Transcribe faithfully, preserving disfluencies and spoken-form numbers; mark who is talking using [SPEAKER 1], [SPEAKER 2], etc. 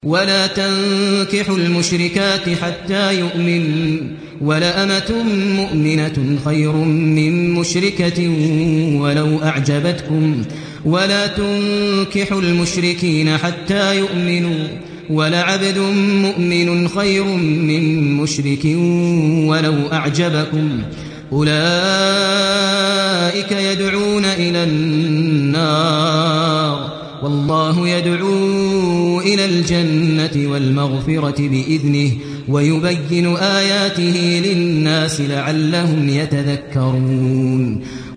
[SPEAKER 1] ولا تنكحوا المشركات حتى يؤمنوا ولأمة مؤمنة خير من مشركة ولو أعجبتكم ولا تنكحوا المشركين حتى يؤمنوا ولعبد مؤمن خير من مشرك ولو أعجبكم أولئك يدعون إلى النار والله يدعو إلى الجنة والمغفرة بإذنه ويبين آياته للناس لعلهم يتذكرون